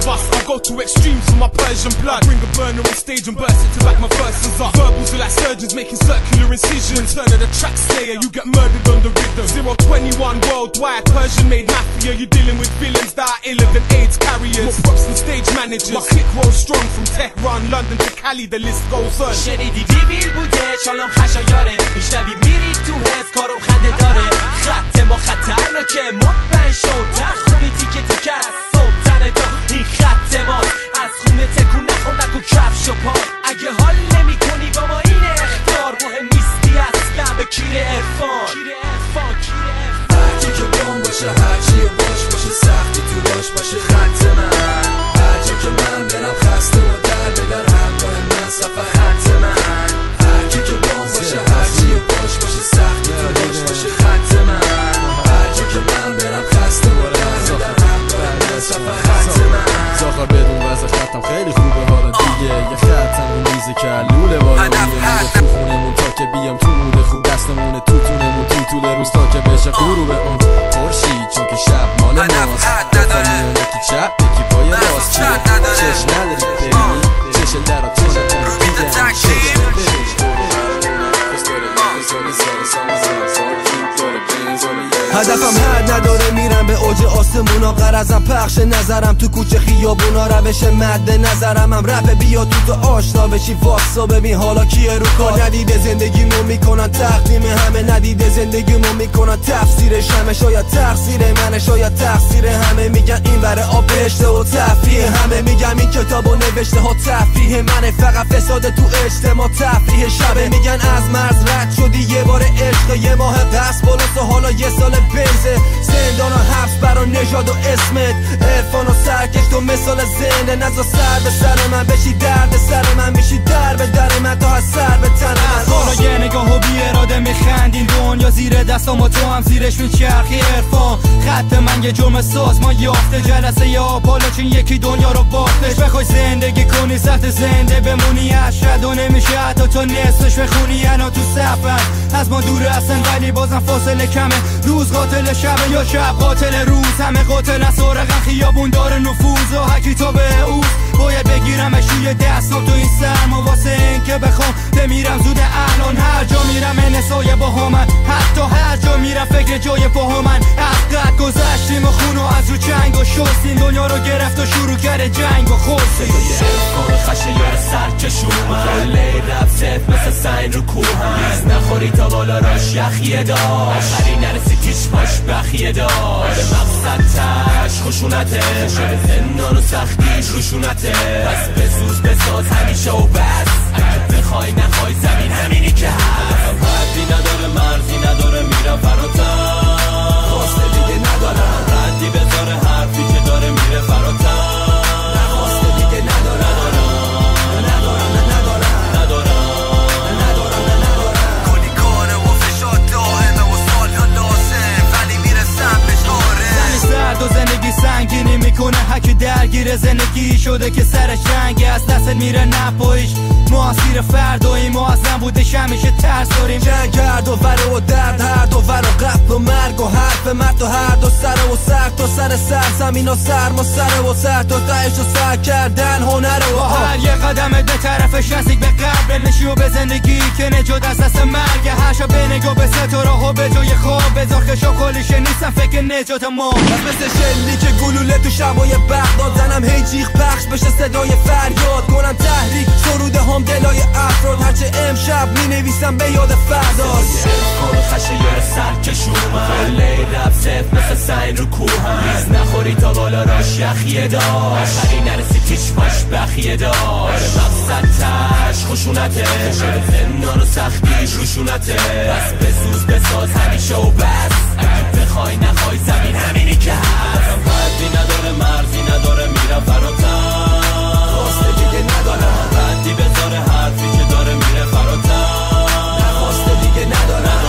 go to extremes for my Persian blood. I bring a burner on stage and burst it to back my verses up. Verbals are like surgeons making circular incisions. Turn of the track slayer, you get murdered on the rhythm. Zero twenty-one worldwide, Persian made mafia. You're dealing with villains that are iller than AIDS carriers. More props than stage managers. My click rolls strong from Tehran, London to Cali, the list goes on. شنیدی دیویل بوده چالم خشایاره میشنوی میری تو حس کارم خنده داره خط ما خطرناکه مطمئن شد در خونی تیکه تیکه از سلطن دا این خط ما از خونه تکون نخور نکن کفش و پا اگه حال نمی کنی با ما این اختار مهم نیستی اصلا به کیر ارفان هرکی که بام باشه هرچی باش باشه سختی تو باش باشه خط من هرچی که من برم خسته و در به در همراه من صفحه خط من هرکی که بام باشه هرچی باش باشه سختی تو باش باشه خط من هرچی که من برم خسته و در به در همراه من صفحه خط من زاخر بدون وضع خطم خیلی خوبه حالا دیگه یه خطم رو میزه که لوله بالا میره تو خونمون تا که بیام تو موده خوب دستمونه تو تونمون تو طول روز تا که بشه غروب اون خورشید چون که شب مال ماست خواهیم یکی چپ یکی پای راست چیه چشم نداری ببینی چشم درا تو نتون هدفم حد نداره میرم به اوج آسمونا قرضم پخش نظرم تو کوچه خیابونا روش مد نظرم هم رپ بیا تو تو آشنا بشی واسا ببین حالا کیه رو کار ندیده زندگیمو میکنن تقدیم همه ندیده زندگیمو میکنن تفسیرش همه شاید تقصیر منه شاید تقصیر همه میگن این بره آب بهشته و تفریح همه میگم این کتابو نوشته ها تفریح منه فقط فساد تو اجتماع تفریح شبه میگن از مرز رد شدی یه بار عشق یه ماه قصد بالاست و حالا یه سال بیزه زندان و حبس برا نژاد و اسمت عرفان و سرکش تو مثال زنده نزا سر به سر من بشی درد سر من بشی در به در من تا از سر به تن من حالا یه نگاه و بی اراده میخندین دنیا زیر دستام و تو هم زیرش میچرخی عرفان خط من یه جرم سازمان یافته جلسه یا بالا چین یکی دنیا رو باختش بخوای زندگی کنی سخت زنده بمونی اشد و نمیشه حتی تا نصفش بخونی انا تو سفر از ما دور هستن ولی بازم فاصله کمه روز قاتل شب یا شب قاتل روز همه قاتل از سارقن خیابون داره نفوذ و هکی تا به اوز باید بگیرمش روی دستم تو این سرما واسه این که بخوام بمیرم زود الان هر جا میرم انسای با همن حتی هر جا میرم فکر جای پاها من از قد گذشتیم و خونو از رو چنگ و شستیم دنیا رو گرفت و شروع کرده جنگ و خورسیم کار خشه یار سرکش اومد کله رب ست مثل سین رو کوه نیز نخوری تا بالا راش یخیه داشت آخری نرسی تیش باش بخیه داشت مقصد تش خشونته شده زندان و سختیش روشونته پس بزوز بساز همیشه و بس اگه بخوای نخوای زمین همینی که هست حدی نداره مرزی نداره میرم فراتر خواسته دیگه ندارم ردی بذاره حرفی که داره میره فراتر خواسته دیگه ندارم و زندگی سنگینی میکنه هکی درگیر زندگی شده که سرش رنگی از دست میره نپایش معاصیر فردایی معظم بودش همیشه ترس داریم جنگ کرد و وره و درد هر دو ور و قتل و مرگ و حرف مرد و هر دو سر و سر تا سر سر زمین و سرما سر و سر تا تهش و سر کردن هنره و هر یه قدم به طرفش نزدیک به قبر نشی و به زندگی که نجات از دست مرگ هر شب به نگاه به ستاره ها به جای خواب بذار خشا کلیشه نیستم فکر نجات ما مثل شلی که گلوله تو شبای بغداد زنم هی جیغ پخش بشه صدای فریاد کنم تحریک سروده هم دلای افراد هرچه امشب می نویسم به یاد فرداد کار خشه یار سرکش اومد کله رب ست مثل سین رو کوه نیز نخوری تا بالا راش یخیه داشت آخری نرسی تیش باش بخیه داشت مقصد تش خشونته شده زندان و سختیش روشونته پس بزوز بساز همیشه و بس اگه بخوای نخوای زمین همینی که هست حدی نداره مرزی نداره میرم فراتر خواسته دیگه ندارم ردی بذاره حرفی که داره میره فراتر خواسته دیگه ندارم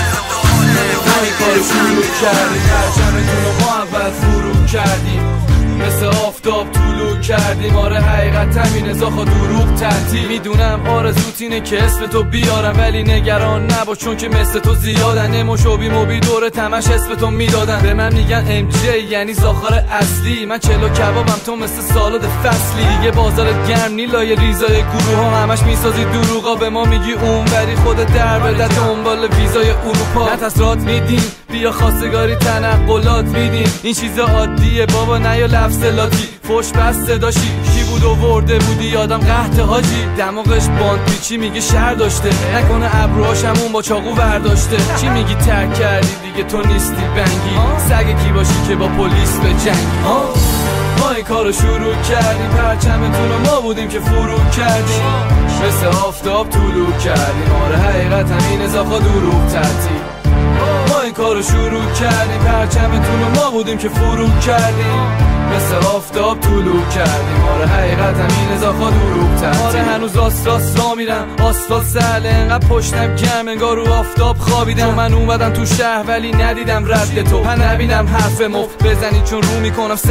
همین کارو شروع کردیم هر چند رو ما اول فرو کردیم مثل آفتاب طولو کردیم آره حقیقت همینه زاخا دروغ تحتی میدونم آرزوت اینه که اسم تو بیارم ولی نگران نباش چون که مثل تو زیادن اموش و بی موبی دور تمش اسم تو میدادن به من میگن ام جی یعنی زاخار اصلی من چلو کبابم تو مثل سالاد فصلی دیگه بازارت گرم نیلای ریزای گروه ها همش میسازی دروغا به ما میگی اون ولی خود در بده دنبال ویزای اروپا نتسرات میدین بیا خواستگاری تنقلات میدین این چیزا عادیه بابا نه یا لفظ لاتی فوش بس صداشی کی بود و ورده بودی یادم قحط حاجی دماغش باند پیچی میگه شهر داشته نکنه ابروهاش همون با چاقو برداشته چی میگی ترک کردی دیگه تو نیستی بنگی سگ کی باشی که با پلیس به جنگی ما این کارو شروع کردیم پرچمتون و ما بودیم که فرو کردیم مثل آفتاب طولو کردیم آره حقیقت همین زاخا دروغ تحتی ما این کارو شروع کردیم پرچمتون و ما بودیم که فرو کردیم مثل آفتاب طولو کردیم آره حقیقت همین زاخا دروغ تحتی آره هنوز راست راست را میرم آسفالت سهله انقدر پشتم گرم انگار رو آفتاب خوابیدم من اومدم تو شهر ولی ندیدم رد تو من نبیدم حرف مفت بزنی چون رو میکنم س...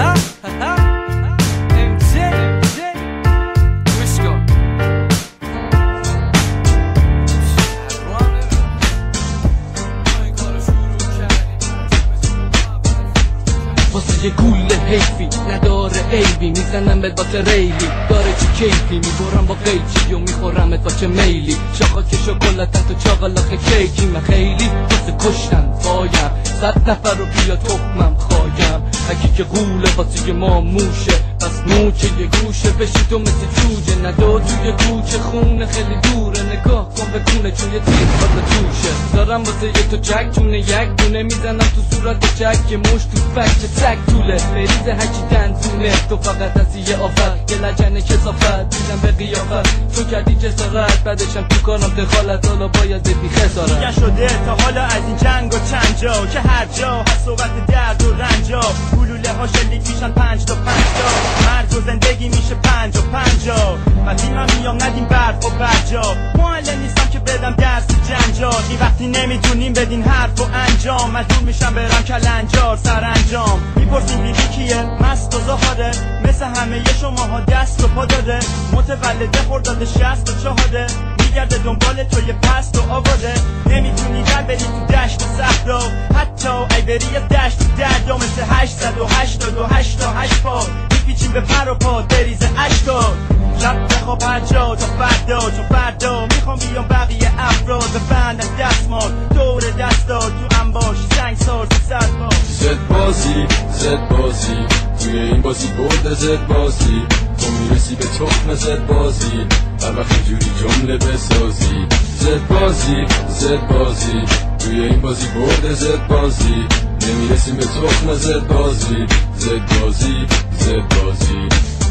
یه گوله حیفی نداره عیبی میزنم بهت با ریلی داره چی کیفی میبرم با قیچی و میخورمت با چه میلی شاخا که شکلاتت و چاقلاخ کیکی من خیلی واسه کشتن پایم صد نفر رو بیا تخمم خوایم اگه که گوله واسه ما موشه پس موچه یه گوشه بشی تو مثل جوجه ندو توی کوچه خونه خیلی دوره نگاه کن به کونه چون یه تیر واسه توشه دارم واسه یه تو جک چونه یک دونه میزنم تو صورت جک که مش تو فکر تک طوله بریز هرچی دندونه تو فقط از یه آفت یه لجن کسافت دیدم به قیافت تو کردی جسارت بعدشم تو کارم دخالت حالا باید ببی خسارت دیگه شده تا حالا از این جنگ و چند جا که هر جا هست صحبت درد و رنجا گلوله ها شلیک میشن پنج تا پنج تا مرگ و زندگی میشه پنج و پنجا وقتی من میام ندیم برف و برجا معلم نیستم که بدم درس جنجال این وقتی نمیتونیم بدین حرف و انجام مجبور میشم برم کلنجار سرانجام میپرسیم بیبی کیه مست و زهاره مثل همه شماها دست و پا داره متولده خرداد شصت و چهاره میگرده دنبال توی پست و آواره نمیتونی در بری تو دشت و صحرا حتی ای بری از دشت و دردا مثل هشتصد و هشتاد و هشت تا هشت پا میپیچیم به پر و پا بریز اشکار شب بخواب هر جا تا فردا چون فردا میخوام بیام بقیه افراد بفند از دستمال دور دستا تو انباش سنگ سار تو سرپا زد بازی زد بازی توی این بازی برد زد بازی تو میرسی به تخم زد بازی هر وقت جوری جمله بسازی زد بازی زد بازی توی این بازی برد زد بازی نمیرسیم به تخم زد بازی زد بازی زد بازی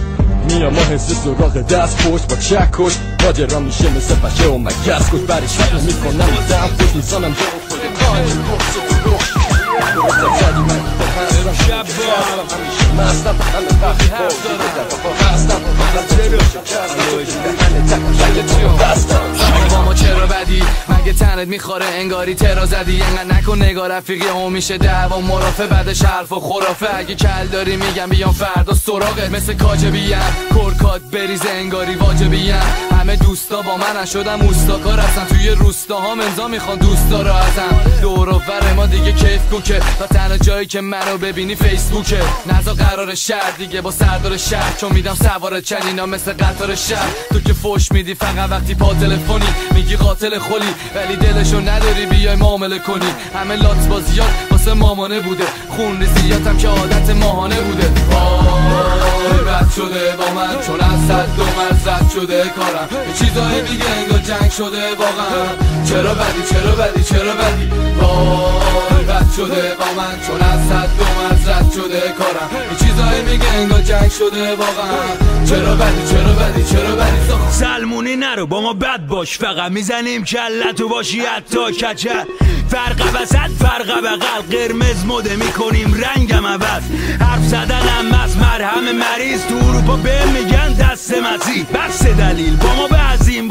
میام ما حس سراغ دست پشت با چک کش ماجرا میشه مثل بچه و مگس کش برش فکر میکنم دم پشت میزانم جو خود کاری بخص و رو درستم زدی من شب با مستم همه وقتی با هستم با ما چرا بدی مگه تنت میخوره انگاری ترا زدی انقدر نکن نگاه رفیقی هم میشه دعوا مرافع بعدش حرف و خرافه اگه کل داری میگم بیام فردا سراغت مثل کاجبیم کرکات بریز انگاری واجبیم همه دوستا با من شدم اوستاکار هستن توی روستاها منزا میخوان دوستا رو ازم دور و بر ما دیگه کیف کوکه و تنها جایی که منو ببینی فیسبوکه نزا قرار شهر دیگه با سردار شهر چون میدم سوار چنینا مثل قطار شهر تو که فوش میدی فقط وقتی پا تلفنی میگی قاتل خلی ولی دلشو نداری بیای معامله کنی همه لات بازیات واسه مامانه بوده خون ریزیاتم که عادت ماهانه بوده وای بد شده با من چون از صد دو مرزد شده کارم یه چیزایی میگه انگار جنگ شده واقعا چرا بدی چرا بدی چرا بدی وای بد شده با من چون از صد دو مرزد شده کارم یه چیزایی میگه انگار جنگ شده واقعا چرا بدی چرا بدی چرا بدی سلمونی نرو با ما بد باش فقط میزنیم کلتو باشی حتی کچل فرق وسط فرق بغل قرمز مده میکنیم رنگم عوض حرف زدنم از مرهم مریض تو اروپا به میگن دست مزی بس دلیل با ما بعضیم با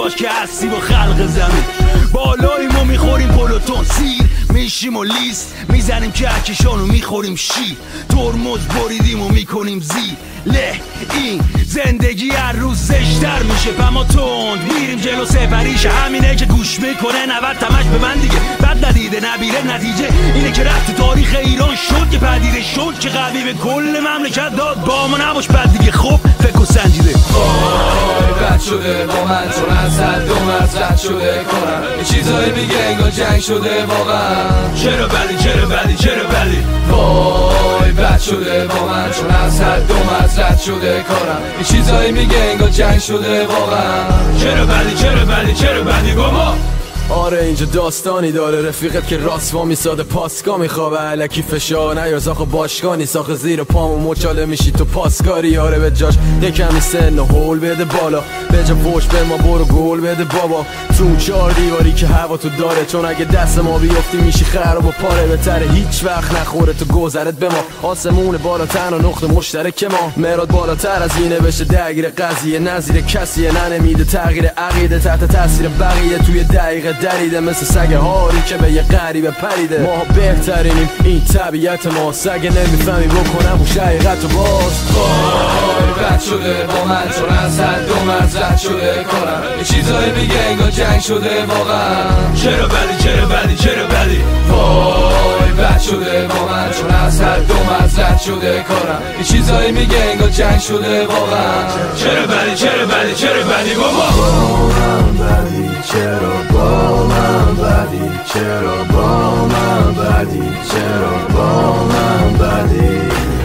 باش که هستی با خلق زمین. بالاییم و میخوریم پلوتون سیر، میشیم و لیست میزنیم کهکشان و میخوریم شیر. ترمز بریدیم و میکنیم زیر له. این زندگی هر روز زشتر میشه پما تند میریم جلو سفریش. همینه که گوش میکنه نود تمش به من دیگه. بد ندیده نبیره نتیجه اینه که رفت تو تاریخ ایران شد که پدیده شد که قوی به کل مملکت داد. با ما نباش بد دیگه خب فکر و سنجیده. وای بد شده با من چون از حد و مرز رد شده کنم. یه چیزایی میگه انگار جنگ شده واقعا. چرا بلی چرا بلی چرا بلی. وای بد شده با من چون از حد و مرز رد شده کنم. یه چیزایی میگه انگار جنگ شده واقعا. چرا بلی چرا بلی چرا بلی گما. آره اینجا داستانی داره رفیقت که راست وا میساده پاسکا میخوابه علکی فشار نیار زاخ باشگانی ساخ زیر پامو مچاله میشی تو پاسکاری. آره به جاش یکمی سن و هول بده بالا به جا فوش به ما برو گل بده بابا. تو اون چار دیواری که هوا تو داره چون اگه دست ما بیفتی میشی خراب و پاره. بهتره هیچ وقت نخوره تو گذرت به ما. آسمون بالاتر و نقطه مشترک ما. مراد بالاتر از اینه بشه درگیر قضیه نظیر کسیه ننمیده تغییر عقیده تحت تاثیر بقیه توی دقیقه دریده مثل سگ هاری که به یه غریبه پریده. ما بهترینیم این طبیعت ما. سگ نمیفهمی بکنم و شقیقت و باز. وای بد شده با من چون از حد و مرز رد شده کنم. یه چیزایی میگه انگار جنگ شده واقعا. چرا بلی چرا بلی چرا بلی. وای بد شده با من چون از حد و مرز رد شده کنم. یه چیزایی میگه انگار جنگ شده واقعا. چرا بلی چرا بلی چرا بلی بابا. با من بدی چرا با من بدی چرا با من بدی چرا با من بدی.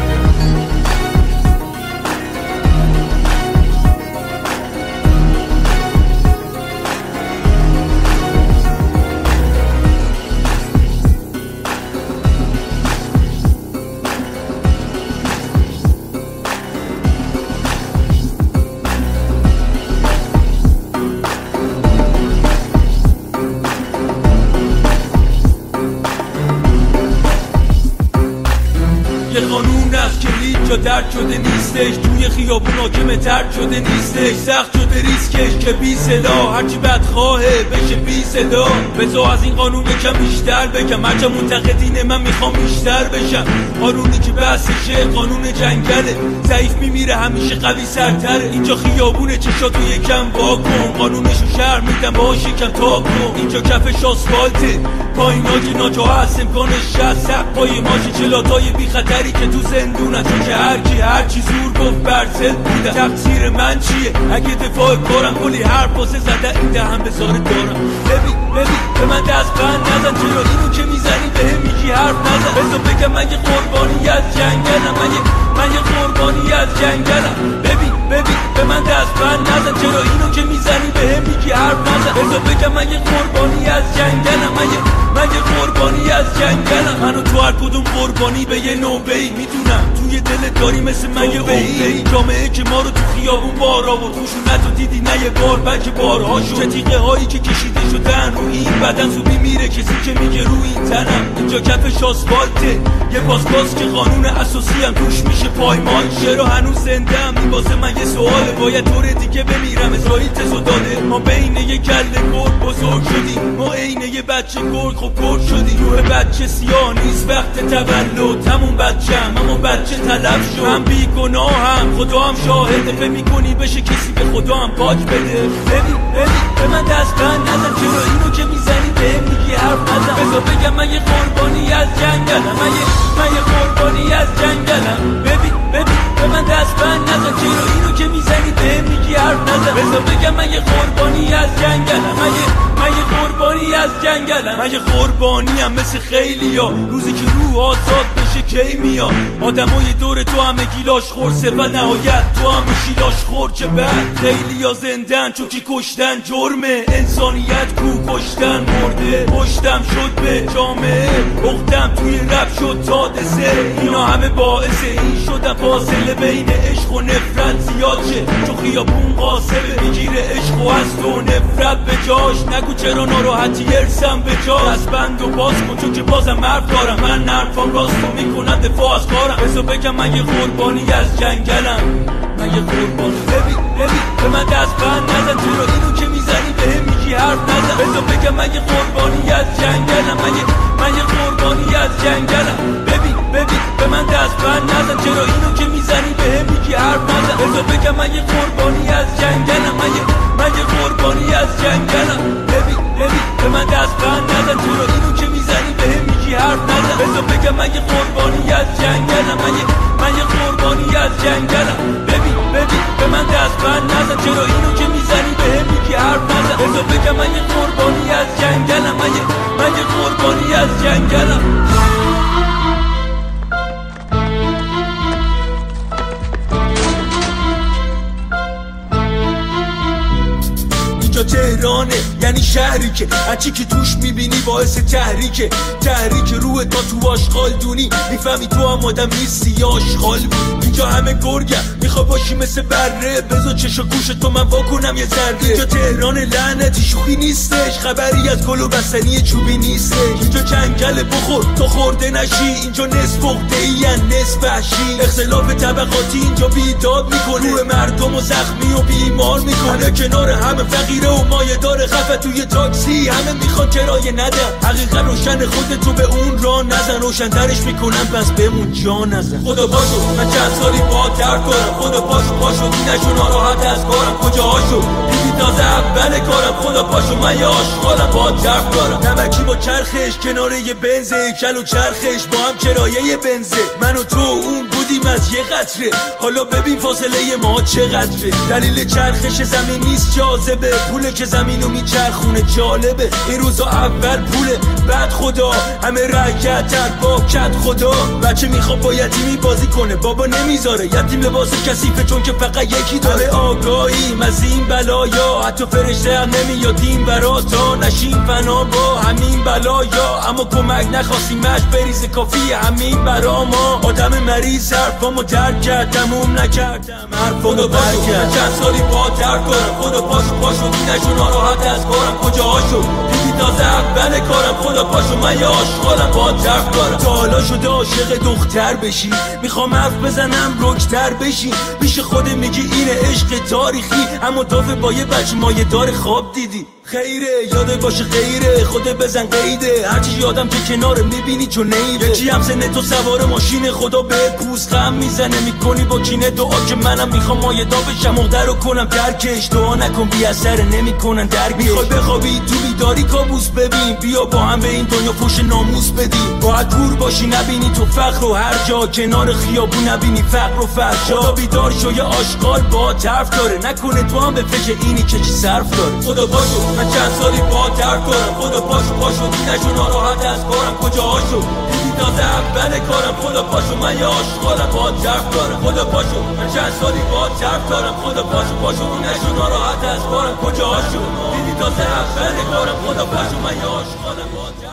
یه قانون است که هیچ جا درد شده نیستش. توی خیابون حاکم ترد شده نیستش. سخت شده ریسکش که بی صدا هرچی بدخواهه بشه بی صدا. بذار از این قانون یکم بیشتر بگم هرچه منتقدین من میخوام بیشتر بشم. قانونی که بحثشه قانون جنگله. ضعیف میمیره همیشه قوی سرتره. اینجا خیابونه چشاتو یکم وا کن. قانونشو شهر میدم باهاش یکم تا کن. اینجا کفش آسفالته پاییناجی ناجا هست امکانش شست. سق پای ماشی چلاتای بی خطری که تو زندونن. چون که هرکی هرچی زور گفت برزل بودن. تقصیر من چیه اگه دفاع کارم کلی حرف واسه زده این دهم بزاره دارم. ببین ببین به من دست بند نزن چرا اینو که میزنی به هم میگی حرف نزن. بذار بگم من یه قربانی از جنگلم. من یه من یه قربانی از جنگلم. ببین ببین به من دست بند نزن چرا اینو که میزنی به هم میگی حرف نزن. بذار بگم من یه قربانی از جنگلم. من یه من یه قربانی از جنگلم. منو تو هر کدوم قربانی به یه نوبه‌ای میدونم. توی دلت داری مثل من یه عقده‌ای. جامعه که ما رو تو خیابون بار آورد. خشونت رو دیدی نه یه بار بلکه بارها شد. چه تیغه هایی که کشیده شدن رو این بدن زوبی میره کسی که میگه رو این تنم. اینجا کفش آسفالته یه پاسپاس که قانون اساسی هم توش میشه پایمال. چرا هنوز زنده ام این واسه من یه سواله. باید طور دیگه بمیرم اسرائیل تزو داده. ما بین یه کله گرگ بزرگ شدیم. ما عین یه بچه گرگ خب گرگ شدیم. روح بچه سیاه نیست وقت تولد. همون بچه هم همون بچه طلب شد. من بی گناه هم خدا هم شاهده. فکر میکنی بشه کسی به خدا هم پاک بده. ببین ببین به من دست بند نزن چرا اینو که میزنی به میگی حرف نزن. بذار بگم من یه قربانی از جنگلم. من یه من یه قربانی از جنگلم. ببین ببین به من دست بند نزن چرا اینو که میزنی به میگی حرف نزن. بذار بگم من یه قربانی از جنگلم. من یه من یه قربانی از جنگلم. من یه قربانی هم مثل خیلیا. روزی که روح آزاد بشه کی میاد. آدمای دور تو همه گیلاش خورسه و نهایت تو هم میشی لاش خور. چه بعد خیلیا زندن چون که کشتن جرمه. انسانیت کو کشتن مرده. پشتم شد به جامعه اختم توی رب شد تا دسه. اینا همه باعث این شدن فاصله بین عشق و نفرت زیاد شه. چون خیابون قاسمه میگیره عشق و هست و نفرت به جاش. نگو چرا ناراحتی ارسم به جا. از بند و باز کن چون که بازم حرف دارم. من نرفام راستو میکنم دفاع از کارم. بذار بگم من یه قربانی از جنگلم. من یه قربانی. ببین ببین به من دست بند نزن چرا اینو که میزنی بهم میگی حرف نزن بذار بگم من یه قربانی از جنگلم من یه من یه قربانی از جنگلم ببین ببین به من دست بند نزن چرا اینو که میزنی بهم میگی حرف نزن بذار بگم من یه قربانی از جنگلم من یه من یه قربانی از جنگلم ببین ببین به من دست بند نزن چرا اینو که میزنی بهم میگی حرف نزن بذار بگم من یه قربانی از جنگلم من یه من یه قربانی از جنگلم ببین ببین به من دست بند نزن چرا اینو که میزنی بهم میگی حرف نزن بذار بگم من یه قربانی از جنگلم من یه من یه قربانی از جنگلم اینجا تهرانه یعنی شهری که هرچی که توش میبینی باعث تحریکه تحریک روح تا تو آشغال دونی میفهمی تو هم آدم نیستی یا آشغال بود اینجا همه گرگم میخوا باشی مثل بره بذار چشا گوش تو من واکنم یه ذره اینجا تهران لعنتی شوخی نیستش خبری از گل و بستنی چوبی نیستش اینجا جنگل بخور تا خورده نشی اینجا نصف عقده ای نصف وحشی اختلاف طبقاتی اینجا بیداد میکنه روح مردم و زخمی و بیمار میکنه کنار همه فقیره و مایه داره خفه توی تاکسی همه میخوان کرایه ندن حقیقت روشن خودتو به اون راه نزن روشن‌ترش میکنن بس بمون جا نزن خدا پاشو من چند سالی با درد دارم خدا پاشو پاشو دینشو ناراحت از کارم کجا هاشو دیدی تازه اول کارم خدا پاشو من یه عاشقانم با درد دارم نمکی با چرخش کنار یه بنزه کل و چرخش با هم کرایه بنزه من و تو اون بودیم از یه قطره حالا ببین فاصله ما چقدره دلیل چرخش زمین نیست جاذبه پوله که زمینو میچرخونه جالبه این روزا اول پوله بعد خدا همه رکعتن با کت خدا بچه میخواد با یتیمی بازی کنه بابا نمیذاره یتیم لباس کثیفه چون که فقط یکی داره آگاهیم از این بلایا حتی فرشته هم نمیادیم برا تا نشیم فنا با همین بلایا اما کمک نخواستیم مش بریز کافی همین برا ما آدم مریض حرفامو درک کرد تموم نکردم حرفامو برک کرد چند سالی با درک دارم خدا پاشو پاشو دینشو ناراحت از کارم کجا هاشو دیدی تازه اول کارم خدا پاشو من یه عاشقانم با درک دارم تا حالا شده عاشق دختر بشی میخوام حرف بزنم رکتر بشی پیش خود میگی اینه عشق تاریخی اما تافه با یه بچه مایه دار خواب دیدی خیره یاده باشه خیره خوده بزن قیده هرچی یادم که کنار میبینی چون نیره یکی هم سنه تو سوار ماشین خدا به پوست غم میزنه میکنی با کینه دعا که منم میخوام مایدا بشم مقدر رو کنم درکش دعا نکن بی اثر نمیکنن درک میخوای بخوابی تو بیداری کابوس ببین بیا با هم به این دنیا فوش ناموس بدیم باید دور باشی نبینی تو فقر و هر جا کنار خیابون نبینی فقر و فحشا خدا بیدار شو یه آشغال با طرف داره نکنه تو هم به فکر اینی که چی صرف داره خدا باشو من چند سالی با درد دارم خدا پاشو پاشو دینشو ناراحت از کارم کجا هاشو دیدی تازه اول کارم خدا پاشو من یه عاشقانم با درد دارم خدا پاشو من چند سالی با درد دارم خدا پاشو پاشو دینشو ناراحت از کارم کجا هاشو دیدی تازه اول کارم خدا پاشو من یه عاشقانم با درد